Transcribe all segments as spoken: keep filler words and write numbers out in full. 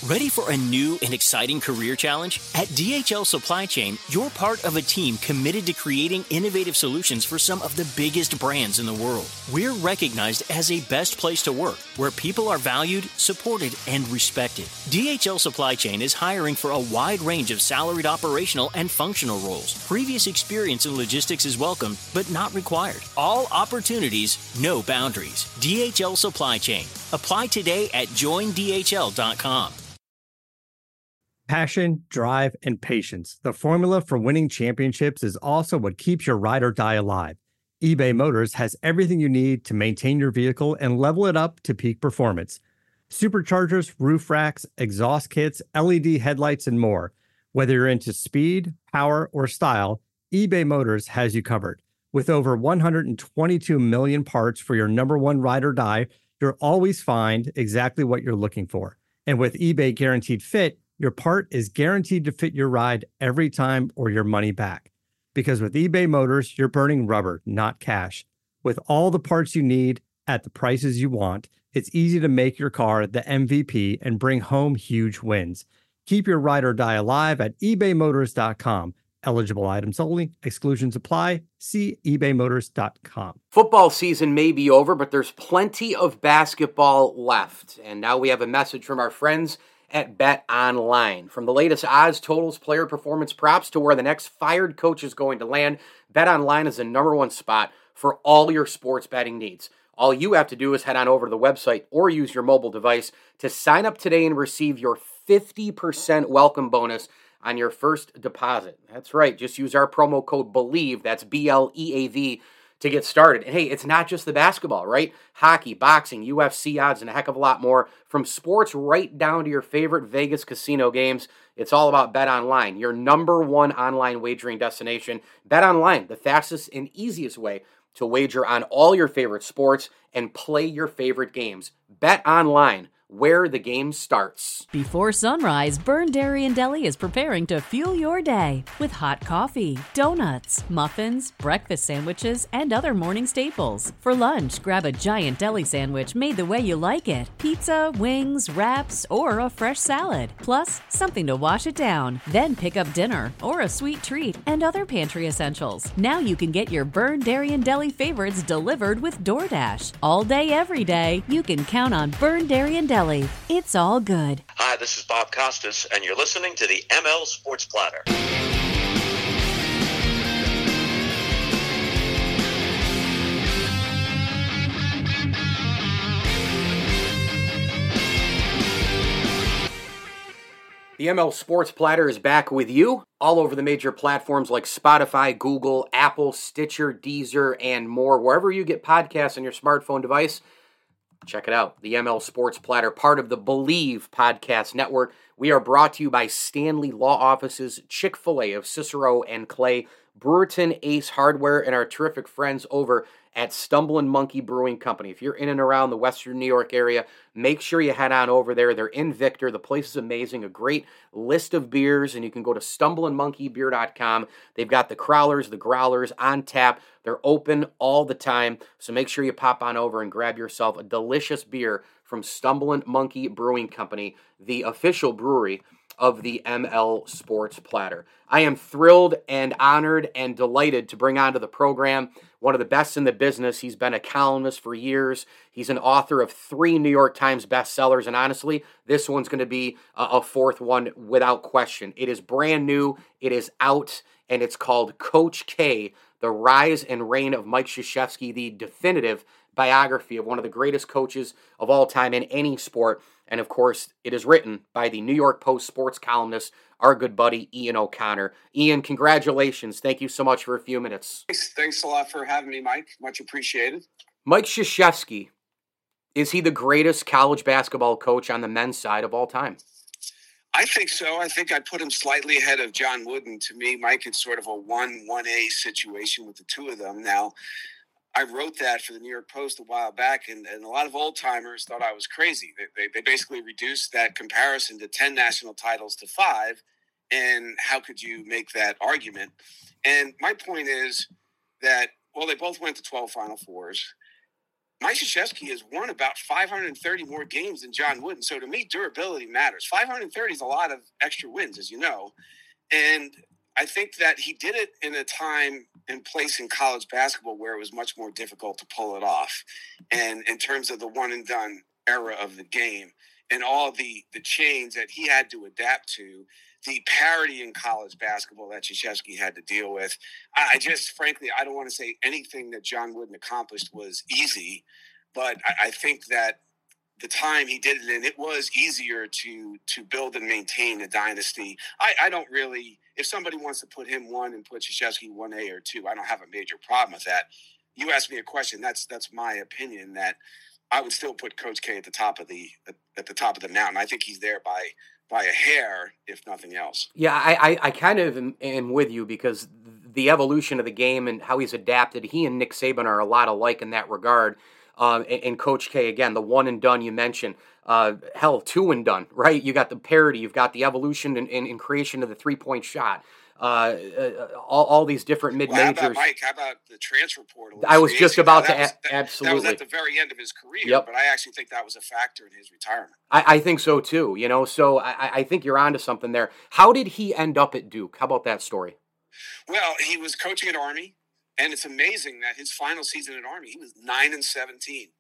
Ready for a new and exciting career challenge? At D H L Supply Chain, you're part of a team committed to creating innovative solutions for some of the biggest brands in the world. We're recognized as a best place to work, where people are valued, supported, and respected. D H L Supply Chain is hiring for a wide range of salaried operational and functional roles. Previous experience in logistics is welcome, but not required. All opportunities, no boundaries. D H L Supply Chain. Apply today at join D H L dot com. Passion, drive, and patience. The formula for winning championships is also what keeps your ride or die alive. eBay Motors has everything you need to maintain your vehicle and level it up to peak performance. Superchargers, roof racks, exhaust kits, L E D headlights, and more. Whether you're into speed, power, or style, eBay Motors has you covered. With over one hundred twenty-two million parts for your number one ride or die, you'll always find exactly what you're looking for. And with eBay Guaranteed Fit, your part is guaranteed to fit your ride every time or your money back. Because with eBay Motors, you're burning rubber, not cash. With all the parts you need at the prices you want, it's easy to make your car the M V P and bring home huge wins. Keep your ride or die alive at ebay motors dot com. Eligible items only. Exclusions apply. See ebay motors dot com. Football season may be over, but there's plenty of basketball left. And now we have a message from our friends at BetOnline. From the latest odds, totals, player performance props to where the next fired coach is going to land, BetOnline is the number one spot for all your sports betting needs. All you have to do is head on over to the website or use your mobile device to sign up today and receive your fifty percent welcome bonus on your first deposit. That's right. Just use our promo code BELIEVE, that's B L E A V, to get started. And hey, it's not just the basketball, right? Hockey, boxing, U F C odds, and a heck of a lot more. From sports right down to your favorite Vegas casino games, it's all about BetOnline, your number one online wagering destination. BetOnline, the fastest and easiest way to wager on all your favorite sports and play your favorite games. BetOnline, where the game starts. Before sunrise, Burn Dairy and Deli is preparing to fuel your day with hot coffee, donuts, muffins, breakfast sandwiches, and other morning staples. For lunch, grab a giant deli sandwich made the way you like it. Pizza, wings, wraps, or a fresh salad. Plus, something to wash it down. Then pick up dinner or a sweet treat and other pantry essentials. Now you can get your Burn Dairy and Deli favorites delivered with DoorDash. All day, every day, you can count on Burn Dairy and Deli. It's all good. Hi, this is Bob Costas, and you're listening to the M L Sports Platter. The M L Sports Platter is back with you all over the major platforms like Spotify, Google, Apple, Stitcher, Deezer, and more. Wherever you get podcasts on your smartphone device, check it out. The M L Sports Platter, part of the Believe Podcast Network. We are brought to you by Stanley Law Offices, Chick-fil-A of Cicero and Clay, Brewerton Ace Hardware, and our terrific friends over at Stumbling Monkey Brewing Company. If you're in and around the Western New York area, make sure you head on over there. They're in Victor. The place is amazing. A great list of beers, and you can go to stumbling monkey beer dot com. They've got the Crowlers, the Growlers on tap. They're open all the time, so make sure you pop on over and grab yourself a delicious beer from Stumbling Monkey Brewing Company, the official brewery of the M L Sports Platter. I am thrilled and honored and delighted to bring onto the program one of the best in the business. He's been a columnist for years. He's an author of three New York Times bestsellers, and honestly, this one's going to be a, a fourth one without question. It is brand new, it is out, and it's called Coach K, The Rise and Reign of Mike Krzyzewski, the definitive biography of one of the greatest coaches of all time in any sport. And of course, it is written by the New York Post sports columnist, our good buddy, Ian O'Connor. Ian, congratulations. Thank you so much for a few minutes. Thanks, Thanks a lot for having me, Mike. Much appreciated. Mike Krzyzewski, is he the greatest college basketball coach on the men's side of all time? I think so. I think I'd put him slightly ahead of John Wooden. To me, Mike, it's sort of a one, one A situation with the two of them. Now, I wrote that for the New York Post a while back, and, and a lot of old-timers thought I was crazy. They, they, they basically reduced that comparison to ten national titles to five, and how could you make that argument? And my point is that, well, they both went to twelve Final Fours. Mike Krzyzewski has won about five hundred thirty more games than John Wooden. So to me, durability matters. five hundred thirty is a lot of extra wins, as you know. And I think that he did it in a time and place in college basketball where it was much more difficult to pull it off. And in terms of the one and done era of the game and all the, the change that he had to adapt to, the parity in college basketball that Krzyzewski had to deal with. I, I just, frankly, I don't want to say anything that John Wooden accomplished was easy, but I, I think that the time he did it in, it was easier to to build and maintain a dynasty. I, I don't really, if somebody wants to put him one and put Krzyzewski one A or two, I don't have a major problem with that. You asked me a question. That's that's my opinion, that I would still put Coach K at the top of the at the top of the mountain. I think he's there by by a hair, if nothing else. Yeah, I, I, I kind of am, am with you, because the evolution of the game and how he's adapted, he and Nick Saban are a lot alike in that regard. Um, and, and Coach K, again, the one and done you mentioned, uh, hell, two and done, right? You got the parity, you've got the evolution and, and, and creation of the three-point shot. Uh, uh, all, all these different mid-majors. Well, how about, Mike, how about the transfer portal? I was just about now, to, was, a- that, absolutely. That was at the very end of his career, Yep. But I actually think that was a factor in his retirement. I, I think so, too. You know, so I, I think you're onto something there. How did he end up at Duke? How about that story? Well, he was coaching at Army, and it's amazing that his final season at Army, he was nine and seventeen.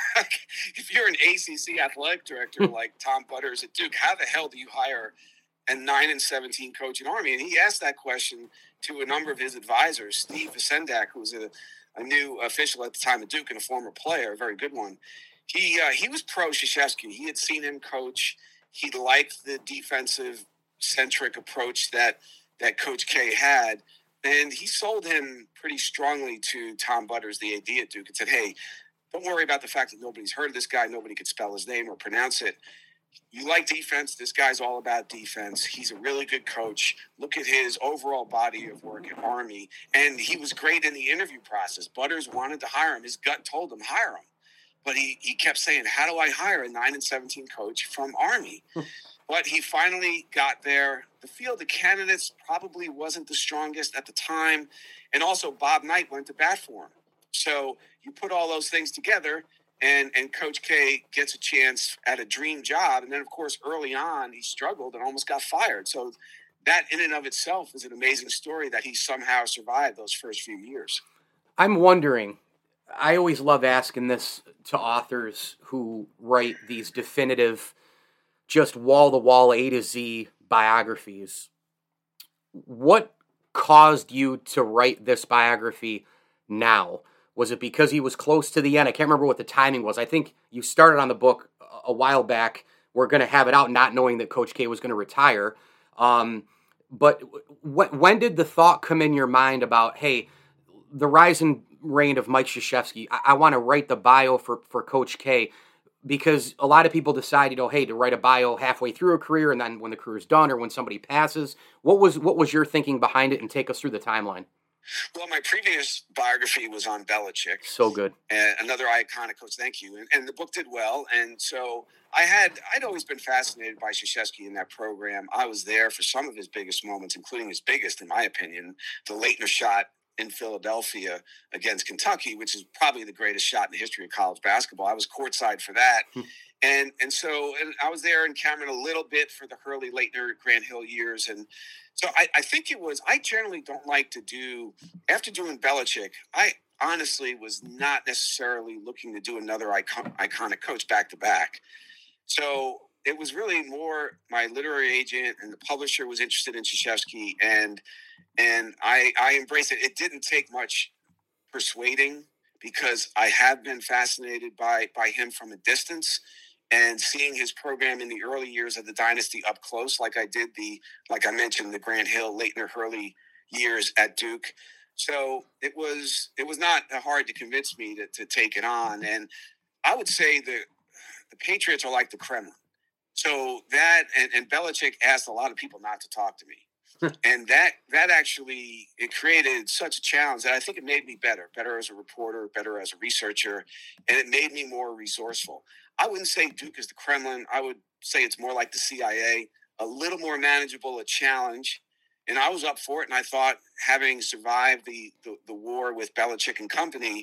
If you're an A C C athletic director like Tom Butters at Duke, how the hell do you hire a nine and seventeen coach in Army? And he asked that question to a number of his advisors. Steve Visendak, who was a, a new official at the time at Duke and a former player, a very good one. He uh, he was pro Krzyzewski. He had seen him coach. He liked the defensive centric approach that that Coach K had. And he sold him pretty strongly to Tom Butters, the A D at Duke, and said, hey, don't worry about the fact that nobody's heard of this guy. Nobody could spell his name or pronounce it. You like defense. This guy's all about defense. He's a really good coach. Look at his overall body of work at Army. And he was great in the interview process. Butters wanted to hire him. His gut told him, hire him. But he, he kept saying, how do I hire a nine and seventeen coach from Army? But he finally got there. The field of candidates probably wasn't the strongest at the time. And also Bob Knight went to bat for him. So you put all those things together, and, and Coach K gets a chance at a dream job. And then, of course, early on, he struggled and almost got fired. So that in and of itself is an amazing story that he somehow survived those first few years. I'm wondering, I always love asking this to authors who write these definitive, just wall-to-wall A to Z biographies. What caused you to write this biography now? Was it because he was close to the end? I can't remember what the timing was. I think you started on the book a while back. We're going to have it out not knowing that Coach K was going to retire. Um, but w- when did the thought come in your mind about, hey, the rise and reign of Mike Krzyzewski, I, I want to write the bio for, for Coach K? Because a lot of people decide, you know, hey, to write a bio halfway through a career and then when the career is done or when somebody passes. What was what was your thinking behind it, and take us through the timeline? Well, my previous biography was on Belichick. So good. And another iconic coach, thank you. And, and the book did well. And so I had, I'd always been fascinated by Krzyzewski in that program. I was there for some of his biggest moments, including his biggest, in my opinion, the Leitner shot in Philadelphia against Kentucky, which is probably the greatest shot in the history of college basketball. I was courtside for that. and and so and I was there in Cameron a little bit for the Hurley, Leitner, Grant Hill years. And so I, I think it was, I generally don't like to do, after doing Belichick, I honestly was not necessarily looking to do another icon, iconic coach back to back. So it was really more my literary agent and the publisher was interested in Krzyzewski, and and I, I embraced it. It didn't take much persuading because I have been fascinated by by him from a distance. And seeing his program in the early years of the dynasty up close, like I did the, like I mentioned, the Grant Hill, Leitner, Hurley years at Duke. So it was it was not hard to convince me to, to take it on. And I would say the the Patriots are like the Kremlin. So that, and, and Belichick asked a lot of people not to talk to me. and that that actually, it created such a challenge that I think it made me better, better as a reporter, better as a researcher, and it made me more resourceful. I wouldn't say Duke is the Kremlin. I would say it's more like the C I A, a little more manageable, a challenge. And I was up for it. And I thought, having survived the, the, the war with Belichick and company,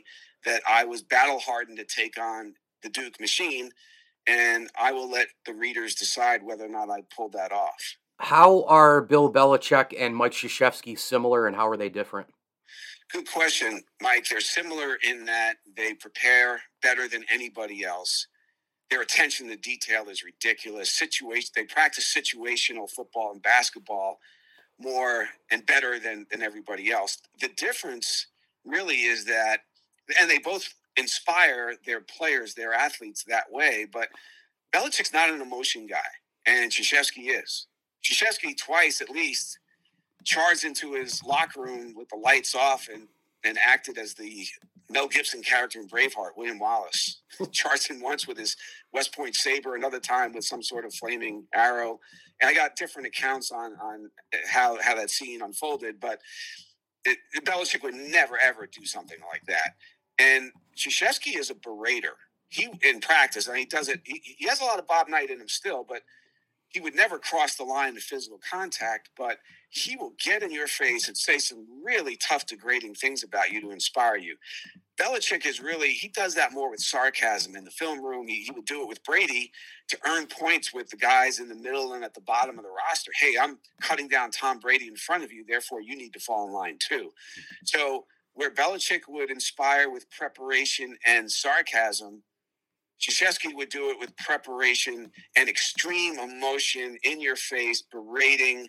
that I was battle hardened to take on the Duke machine, and I will let the readers decide whether or not I pulled that off. How are Bill Belichick and Mike Krzyzewski similar, and how are they different? Good question, Mike. They're similar in that they prepare better than anybody else. Their attention to detail is ridiculous. Situation, they practice situational football and basketball more and better than, than everybody else. The difference really is that, and they both inspire their players, their athletes that way, but Belichick's not an emotion guy, and Krzyzewski is. Krzyzewski twice at least charged into his locker room with the lights off and, and acted as the Mel Gibson character in Braveheart, William Wallace. Charged in once with his West Point saber, another time with some sort of flaming arrow. And I got different accounts on, on how, how that scene unfolded, but it, Belichick would never, ever do something like that. And Krzyzewski is a berater. He, in practice, and he does it, he, he has a lot of Bob Knight in him still, but he would never cross the line of physical contact, but he will get in your face and say some really tough, degrading things about you to inspire you. Belichick is really, he does that more with sarcasm in the film room. He, he would do it with Brady to earn points with the guys in the middle and at the bottom of the roster. Hey, I'm cutting down Tom Brady in front of you, therefore you need to fall in line too. So where Belichick would inspire with preparation and sarcasm, Krzyzewski would do it with preparation and extreme emotion, in your face, berating,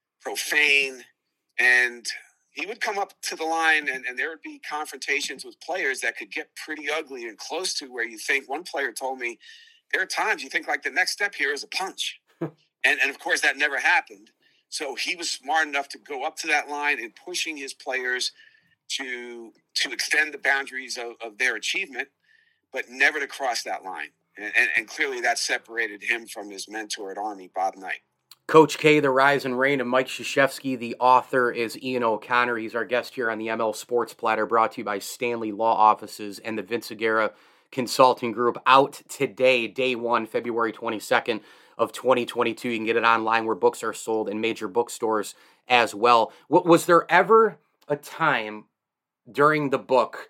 profane, and he would come up to the line and, and there would be confrontations with players that could get pretty ugly and close to where you think, one player told me, there are times you think like the next step here is a punch. and, and of course that never happened. So he was smart enough to go up to that line and pushing his players to, to extend the boundaries of, of their achievement, but never to cross that line. And, and, and clearly that separated him from his mentor at Army, Bob Knight. Coach K, The Rise and Reign of Mike Krzyzewski. The author is Ian O'Connor. He's our guest here on the M L Sports Platter, brought to you by Stanley Law Offices and the Vince Aguirre Consulting Group. Out today, day one, February twenty-second of twenty twenty-two. You can get it online where books are sold in major bookstores as well. Was there ever a time during the book,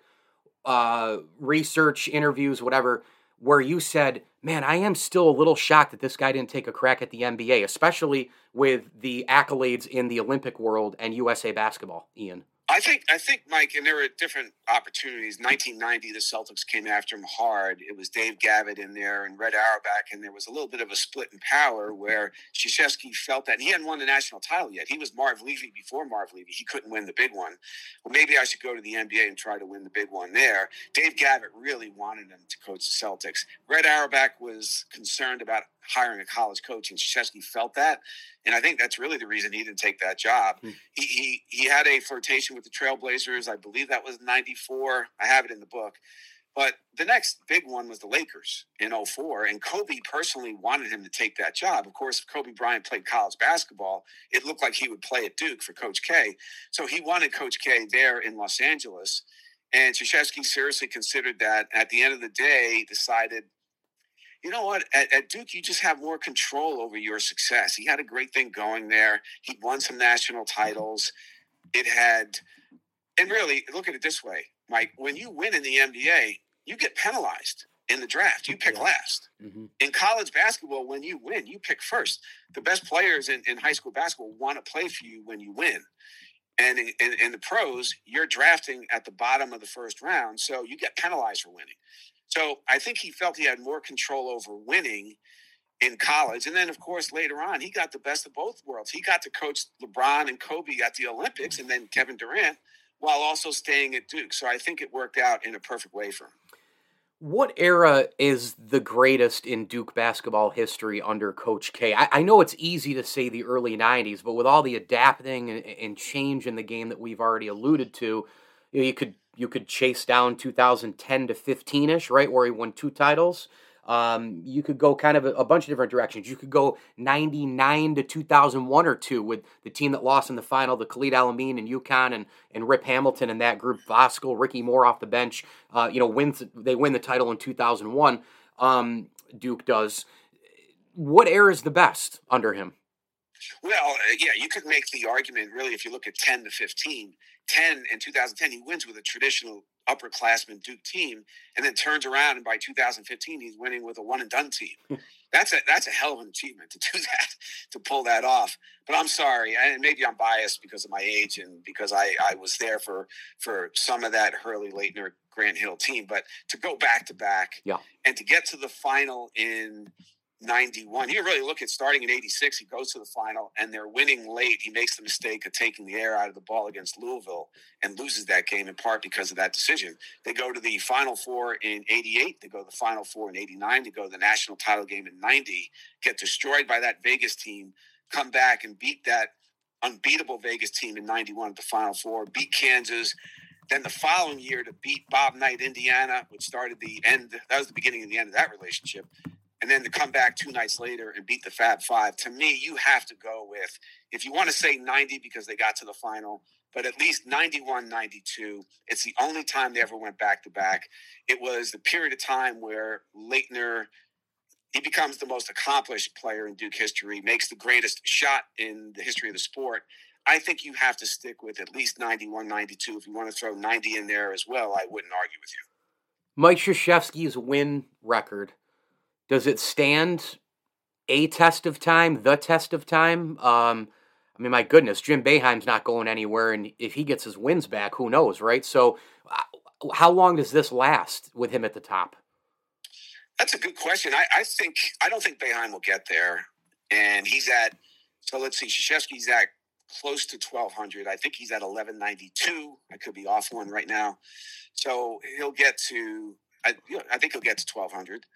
uh, research, interviews, whatever, where you said, man, I am still a little shocked that this guy didn't take a crack at the N B A, especially with the accolades in the Olympic world and U S A basketball, Ian? I think, I think, Mike, and there were different opportunities. nineteen ninety, the Celtics came after him hard. It was Dave Gavitt in there and Red Auerbach, and there was a little bit of a split in power where Krzyzewski felt that he hadn't won the national title yet. He was Marv Levy before Marv Levy. He couldn't win the big one. Well, maybe I should go to the N B A and try to win the big one there. Dave Gavitt really wanted him to coach the Celtics. Red Auerbach was concerned about hiring a college coach, and Krzyzewski felt that. And I think that's really the reason he didn't take that job. Hmm. He, he he had a flirtation with the Trailblazers. I believe that was ninety-four. I have it in the book. But the next big one was the Lakers in oh four, and Kobe personally wanted him to take that job. Of course, if Kobe Bryant played college basketball, it looked like he would play at Duke for Coach K. So he wanted Coach K there in Los Angeles. And Krzyzewski seriously considered that. At the end of the day, decided, you know what, at, at Duke, you just have more control over your success. He had a great thing going there. He won some national titles. It had, and really, look at it this way, Mike, when you win in the N B A, you get penalized in the draft. You pick yeah. last. Mm-hmm. In college basketball, when you win, you pick first. The best players in, in high school basketball want to play for you when you win. And in, in, in the pros, you're drafting at the bottom of the first round, so you get penalized for winning. So I think he felt he had more control over winning in college. And then, of course, later on, he got the best of both worlds. He got to coach LeBron and Kobe at the Olympics and then Kevin Durant while also staying at Duke. So I think it worked out in a perfect way for him. What era is the greatest in Duke basketball history under Coach K? I, I know it's easy to say the early nineties, but with all the adapting and, and change in the game that we've already alluded to, you know, you could you could chase down two thousand ten to fifteen-ish, right, where he won two titles. Um, you could go kind of a, a bunch of different directions. You could go ninety-nine to two thousand one or two with the team that lost in the final, the Khalid Al-Amin and UConn and, and Rip Hamilton and that group, Voskuhl, Ricky Moore off the bench, uh, you know, wins, they win the title in two thousand one. Um, Duke does. What era is the best under him? Well, uh, yeah, you could make the argument, really, if you look at ten to fifteen. ten in two thousand ten, he wins with a traditional upperclassman Duke team, and then turns around, and by two thousand fifteen, he's winning with a one-and-done team. That's a that's a hell of an achievement to do that, to pull that off. But I'm sorry, and maybe I'm biased because of my age and because I, I was there for for some of that Hurley, Leitner, Grant Hill team. But to go back to back, yeah, and to get to the final in ninety-one. You really look at starting in eighty-six, he goes to the final and they're winning late. He makes the mistake of taking the air out of the ball against Louisville and loses that game in part because of that decision. They go to the Final Four in eighty-eight. They go to the Final Four in eighty-nine. They go to the national title game in ninety, get destroyed by that Vegas team, come back and beat that unbeatable Vegas team in ninety-one at the Final Four, beat Kansas. Then the following year to beat Bob Knight, Indiana, which started the end. That was the beginning of the end of that relationship. And then to come back two nights later and beat the Fab Five. To me, you have to go with, if you want to say ninety because they got to the final, but at least ninety-one, ninety-two. It's the only time they ever went back-to-back. It was the period of time where Leitner, he becomes the most accomplished player in Duke history, makes the greatest shot in the history of the sport. I think you have to stick with at least ninety-one, ninety-two. If you want to throw ninety in there as well, I wouldn't argue with you. Mike Krzyzewski's win record, does it stand a test of time, the test of time? Um, I mean, my goodness, Jim Boeheim's not going anywhere, and if he gets his wins back, who knows, right? So uh, how long does this last with him at the top? That's a good question. I, I think I don't think Boeheim will get there, and he's at, so let's see, Krzyzewski's at close to twelve hundred. I think he's at eleven ninety-two. I could be off one right now. So he'll get to, I, you know, I think he'll get to twelve hundred.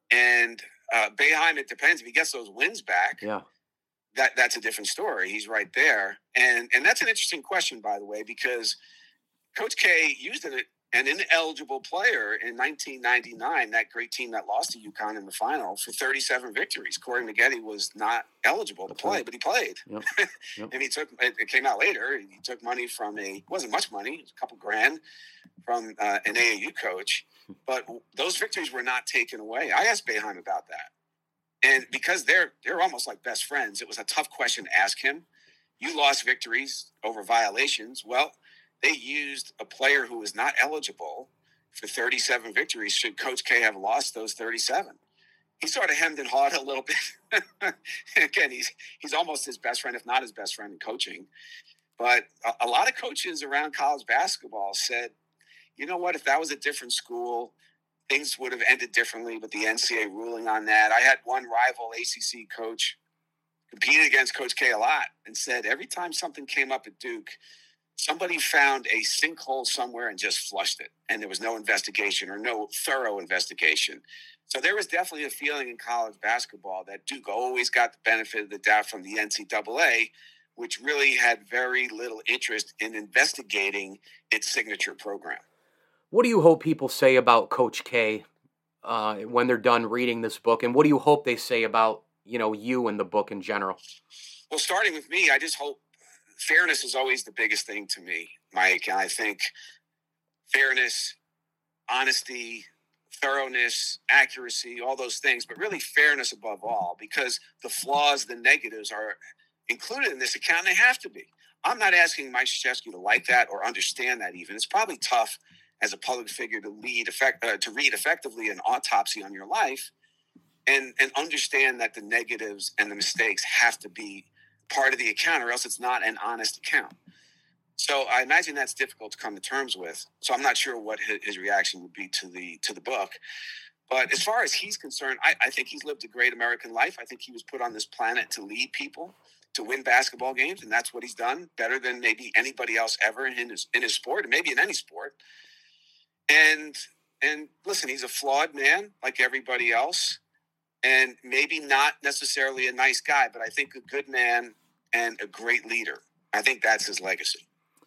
And uh, Boeheim, it depends. If he gets those wins back, yeah, that that's a different story. He's right there. And and that's an interesting question, by the way, because Coach K used an, an ineligible player in nineteen ninety-nine, that great team that lost to UConn in the final, for thirty-seven victories. Corey Maggette was not eligible to play, but he played. Yep. Yep. And he took, it came out later, he took money from a, it wasn't much money, it was a couple grand from uh, an A A U coach. But those victories were not taken away. I asked Boeheim about that. And because they're they're almost like best friends, it was a tough question to ask him. You lost victories over violations. Well, they used a player who was not eligible for thirty-seven victories. Should Coach K have lost those thirty-seven? He sort of hemmed and hawed a little bit. Again, he's he's almost his best friend, if not his best friend in coaching. But a, a lot of coaches around college basketball said, you know what, if that was a different school, things would have ended differently with the N C double A ruling on that. I had one rival A C C coach competed against Coach K a lot and said every time something came up at Duke, somebody found a sinkhole somewhere and just flushed it. And there was no investigation or no thorough investigation. So there was definitely a feeling in college basketball that Duke always got the benefit of the doubt from the N C double A, which really had very little interest in investigating its signature program. What do you hope people say about Coach K uh, when they're done reading this book? And what do you hope they say about, you know, you and the book in general? Well, starting with me, I just hope fairness is always the biggest thing to me, Mike. And I think fairness, honesty, thoroughness, accuracy, all those things, but really fairness above all, because the flaws, the negatives are included in this account, and they have to be. I'm not asking Mike Krzyzewski to like that or understand that even. It's probably tough as a public figure to lead effect, uh, to read effectively an autopsy on your life and, and understand that the negatives and the mistakes have to be part of the account, or else it's not an honest account. So I imagine that's difficult to come to terms with. So I'm not sure what his, his reaction would be to the to the book. But as far as he's concerned, I, I think he's lived a great American life. I think he was put on this planet to lead people, to win basketball games, and that's what he's done better than maybe anybody else ever in his in his sport, and maybe in any sport. And and listen, he's a flawed man like everybody else, and maybe not necessarily a nice guy, but I think a good man and a great leader. I think that's his legacy.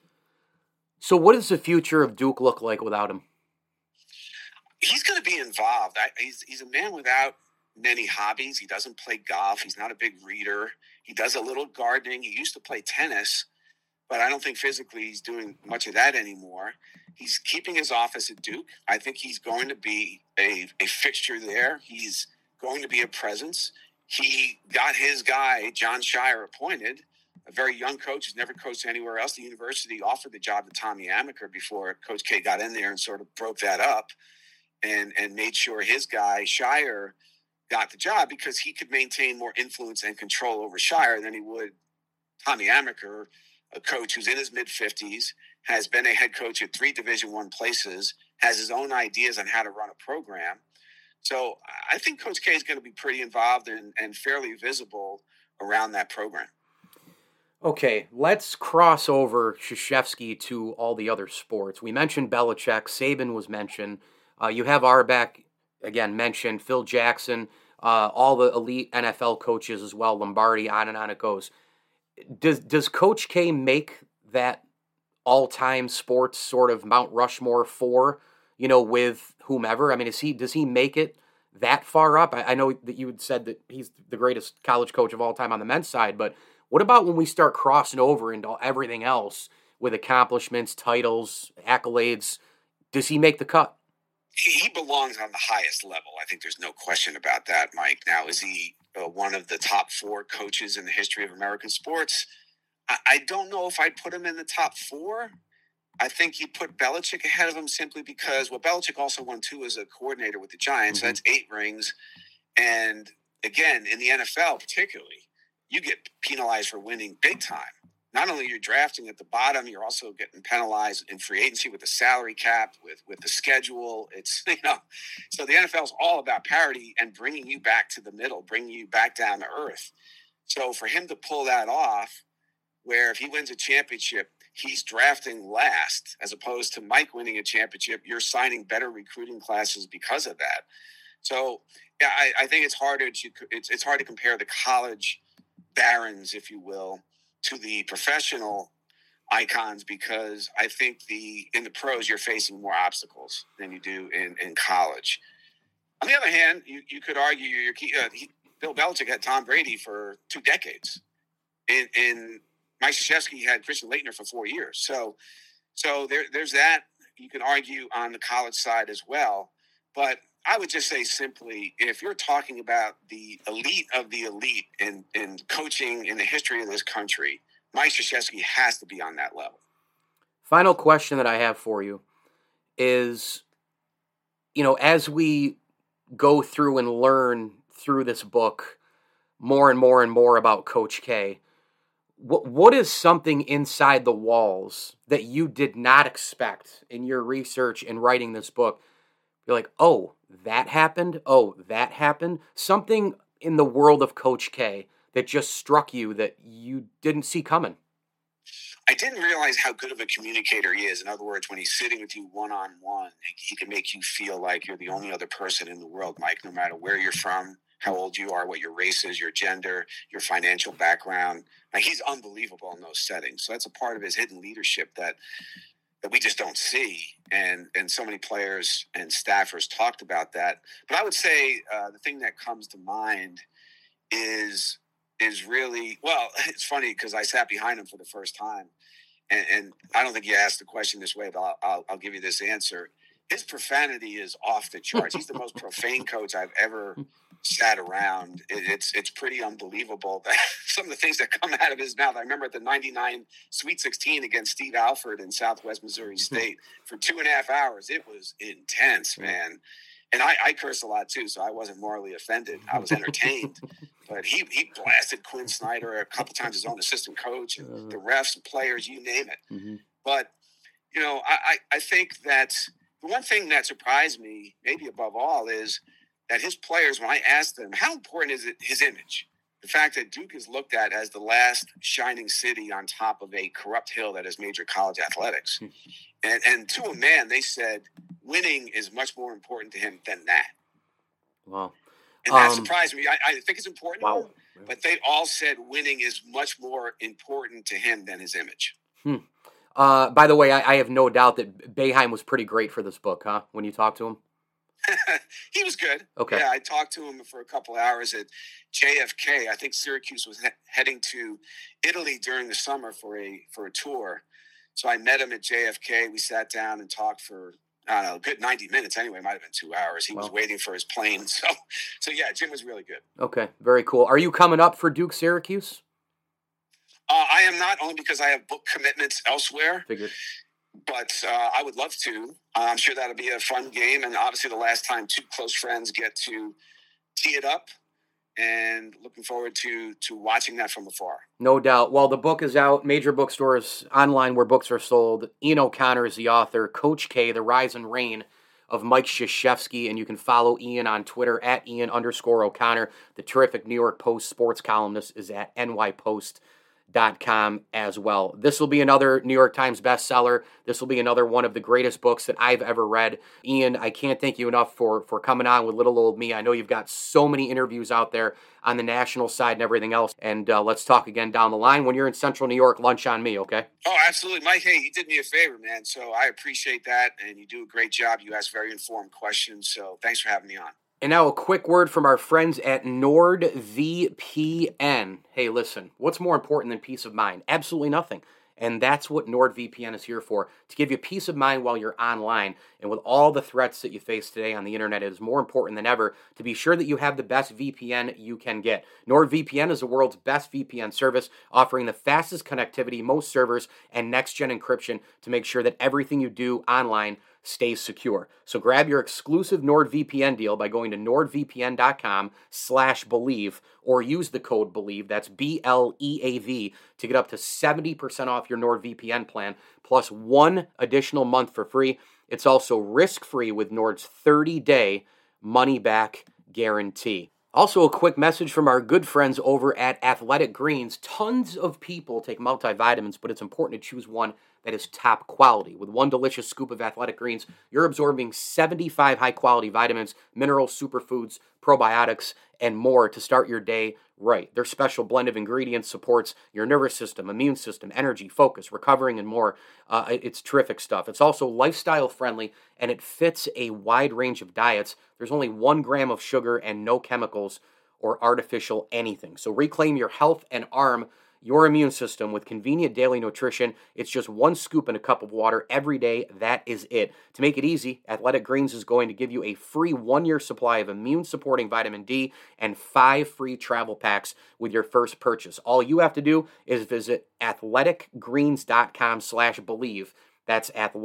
So what does the future of Duke look like without him? He's going to be involved. I, he's he's a man without many hobbies. He doesn't play golf. He's not a big reader. He does a little gardening. He used to play tennis, but I don't think physically he's doing much of that anymore. He's keeping his office at Duke. I think he's going to be a, a fixture there. He's going to be a presence. he got his guy, Jon Scheyer, appointed, a very young coach who's never coached anywhere else. The university offered the job to Tommy Amaker before Coach K got in there and sort of broke that up and, and made sure his guy, Scheyer, got the job because he could maintain more influence and control over Scheyer than he would Tommy Amaker, a coach who's in his mid-fifties, has been a head coach at three Division One places, has his own ideas on how to run a program. So I think Coach K is going to be pretty involved and, and fairly visible around that program. Okay, let's cross over Krzyzewski to all the other sports. We mentioned Belichick. Saban was mentioned. Uh, you have Auerbach, again, mentioned. Phil Jackson, uh, all the elite N F L coaches as well, Lombardi, on and on it goes. Does, does Coach K make that all-time sports sort of Mount Rushmore for, you know, with whomever? I mean, is he does he make it that far up? I, I know that you had said that he's the greatest college coach of all time on the men's side, but what about when we start crossing over into everything else with accomplishments, titles, accolades? Does he make the cut? He belongs on the highest level. I think there's no question about that, Mike. Now, is he uh, one of the top four coaches in the history of American sports? I, I don't know if I'd put him in the top four. I think you put Belichick ahead of him simply because, well, Belichick also won two as a coordinator with the Giants. Mm-hmm. So that's eight rings. And again, in the N F L particularly, you get penalized for winning big time. Not only you're drafting at the bottom, you're also getting penalized in free agency with the salary cap, with, with the schedule. It's, you know, so the N F L is all about parity and bringing you back to the middle, bringing you back down to earth. So for him to pull that off, where if he wins a championship, he's drafting last, as opposed to Mike winning a championship, you're signing better recruiting classes because of that. So yeah, I, I think it's harder to it's it's hard to compare the college barons, if you will, to the professional icons, because I think the in the pros you're facing more obstacles than you do in, in college. On the other hand, you, you could argue your uh, he, Bill Belichick had Tom Brady for two decades, and, and Mike Krzyzewski had Christian Laettner for four years. So, so there, there's that. You can argue on the college side as well, but I would just say simply, if you're talking about the elite of the elite in, in coaching in the history of this country, Mike Krzyzewski has to be on that level. Final question that I have for you is, you know, as we go through and learn through this book more and more and more about Coach K, what what is something inside the walls that you did not expect in your research in writing this book? You're like, oh, that happened? Oh, that happened? Something in the world of Coach K that just struck you that you didn't see coming? I didn't realize how good of a communicator he is. In other words, when he's sitting with you one-on-one, he can make you feel like you're the only other person in the world, Mike, no matter where you're from, how old you are, what your race is, your gender, your financial background. Like, he's unbelievable in those settings. So that's a part of his hidden leadership that that we just don't see. And and so many players and staffers talked about that. But I would say uh, the thing that comes to mind is is really, well, it's funny because I sat behind him for the first time. And, and I don't think you asked the question this way, but I'll, I'll, I'll give you this answer. His profanity is off the charts. He's the most profane coach I've ever sat around. It, it's it's pretty unbelievable that some of the things that come out of his mouth. I remember at the ninety-nine Sweet sixteen against Steve Alford in Southwest Missouri State for two and a half hours. It was intense, man. And I, I curse a lot too, so I wasn't morally offended. I was entertained. But he, he blasted Quinn Snyder a couple times, his own assistant coach, and the refs and players, you name it. Mm-hmm. But, you know, I, I, I think that the one thing that surprised me, maybe above all, is that his players, when I asked them, how important is it his image? The fact that Duke is looked at as the last shining city on top of a corrupt hill that is major college athletics. and, and to a man, they said winning is much more important to him than that. Wow. And that um, surprised me. I, I think it's important wow. to him, but they all said winning is much more important to him than his image. Hmm. Uh, by the way, I, I have no doubt that Boeheim was pretty great for this book, huh? When you talked to him? He was good. Okay. Yeah, I talked to him for a couple hours at J F K. I think Syracuse was he- heading to Italy during the summer for a for a tour. So I met him at J F K. We sat down and talked for I don't know, good ninety minutes anyway. It might have been two hours. He Well. was waiting for his plane. So, so yeah, Jim was really good. Okay, very cool. Are you coming up for Duke Syracuse? Uh, I am not, only because I have book commitments elsewhere. Figured. But uh, I would love to. Uh, I'm sure that'll be a fun game. And obviously the last time two close friends get to tee it up, and looking forward to to watching that from afar. No doubt. Well, the book is out. Major bookstores online where books are sold. Ian O'Connor is the author. Coach K, The Rise and Reign of Mike Krzyzewski. And you can follow Ian on Twitter at Ian underscore O'Connor. The terrific New York Post sports columnist is at N Y Post dot com as well. This will be another New York Times bestseller. This will be another one of the greatest books that I've ever read. Ian, I can't thank you enough for, for coming on with little old me. I know you've got so many interviews out there on the national side and everything else. And uh, let's talk again down the line. When you're in Central New York, lunch on me, okay? Oh, absolutely. Mike, hey, you did me a favor, man. So I appreciate that. And you do a great job. You ask very informed questions. So thanks for having me on. And now a quick word from our friends at NordVPN. Hey, listen, what's more important than peace of mind? Absolutely nothing. And that's what NordVPN is here for, to give you peace of mind while you're online. And with all the threats that you face today on the internet, it is more important than ever to be sure that you have the best V P N you can get. NordVPN is the world's best V P N service, offering the fastest connectivity, most servers, and next-gen encryption to make sure that everything you do online stays secure. So grab your exclusive NordVPN deal by going to nordvpn.com slash believe or use the code BELIEVE, that's B L E A V, to get up to seventy percent off your NordVPN plan, plus one additional month for free. It's also risk-free with Nord's thirty-day money-back guarantee. Also, a quick message from our good friends over at Athletic Greens. Tons of people take multivitamins, but it's important to choose one that is top quality. With one delicious scoop of Athletic Greens, you're absorbing seventy-five high-quality vitamins, minerals, superfoods, probiotics, and more to start your day right. Their special blend of ingredients supports your nervous system, immune system, energy, focus, recovering, and more. Uh, it's terrific stuff. It's also lifestyle-friendly, and it fits a wide range of diets. There's only one gram of sugar and no chemicals or artificial anything. So reclaim your health and arm your immune system with convenient daily nutrition. It's just one scoop in a cup of water every day. That is it. To make it easy, Athletic Greens is going to give you a free one-year supply of immune-supporting vitamin D and five free travel packs with your first purchase. All you have to do is visit athleticgreens.com slash believe. That's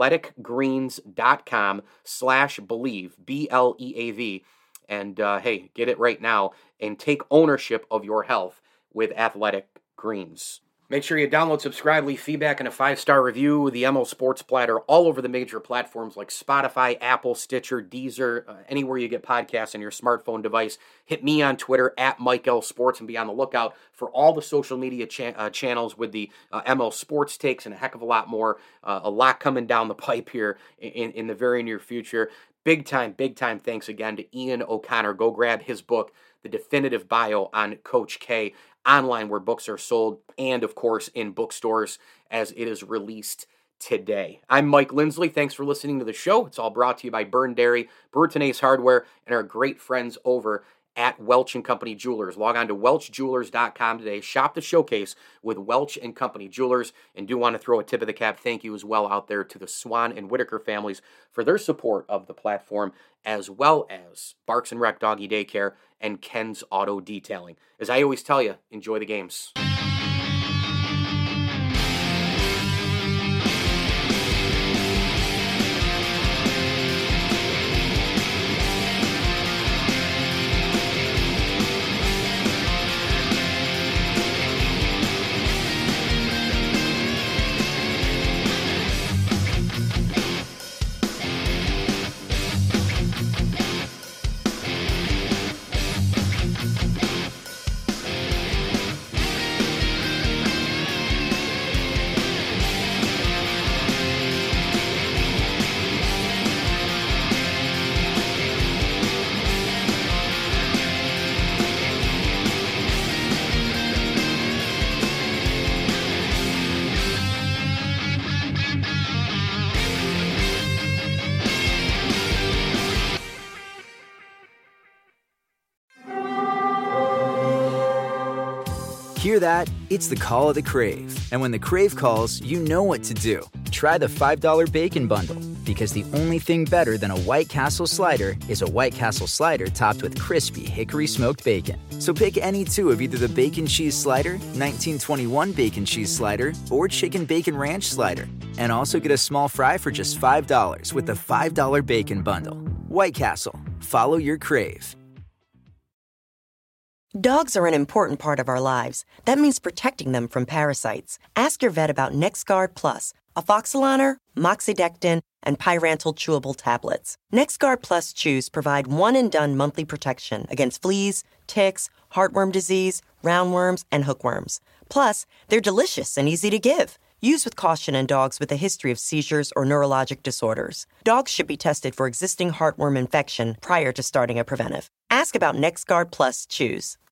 athleticgreens.com slash believe, B L E A V. And, uh, hey, get it right now and take ownership of your health with Athletic Greens. Make sure you download, subscribe, leave feedback, and a five-star review. The M L Sports Platter all over the major platforms like Spotify, Apple, Stitcher, Deezer, uh, anywhere you get podcasts on your smartphone device. Hit me on Twitter at Mike L Sports and be on the lookout for all the social media cha- uh, channels with the uh, M L Sports takes and a heck of a lot more. Uh, a lot coming down the pipe here in, in the very near future. Big time, big time thanks again to Ian O'Connor. Go grab his book, The Definitive Bio on Coach K, online where books are sold, and of course in bookstores as it is released today. I'm Mike Lindsley. Thanks for listening to the show. It's all brought to you by Byrne Dairy, Burton Ace Hardware, and our great friends over at Welch and Company Jewelers. Log on to welch jewelers dot com today. Shop the showcase with Welch and Company Jewelers, and do want to throw a tip of the cap thank you as well out there to the Swan and Whitaker families for their support of the platform, as well as Barks and Rec Doggy Daycare and Ken's Auto Detailing. As I always tell you, enjoy the games. Hear that? It's the call of the Crave. And when the Crave calls, you know what to do. try the five dollar Bacon Bundle, because the only thing better than a White Castle slider is a White Castle slider topped with crispy hickory smoked bacon. So pick any two of either the Bacon Cheese Slider, nineteen twenty-one Bacon Cheese Slider, or Chicken Bacon Ranch Slider. And also get a small fry for just five dollars with the five dollar Bacon Bundle. White Castle. Follow your crave. Dogs are an important part of our lives. That means protecting them from parasites. Ask your vet about NexGard Plus, Afoxolaner, Moxidectin, and Pyrantel chewable tablets. NexGard Plus chews provide one-and-done monthly protection against fleas, ticks, heartworm disease, roundworms, and hookworms. Plus, they're delicious and easy to give. Use with caution in dogs with a history of seizures or neurologic disorders. Dogs should be tested for existing heartworm infection prior to starting a preventive. Ask about NexGard Plus chews.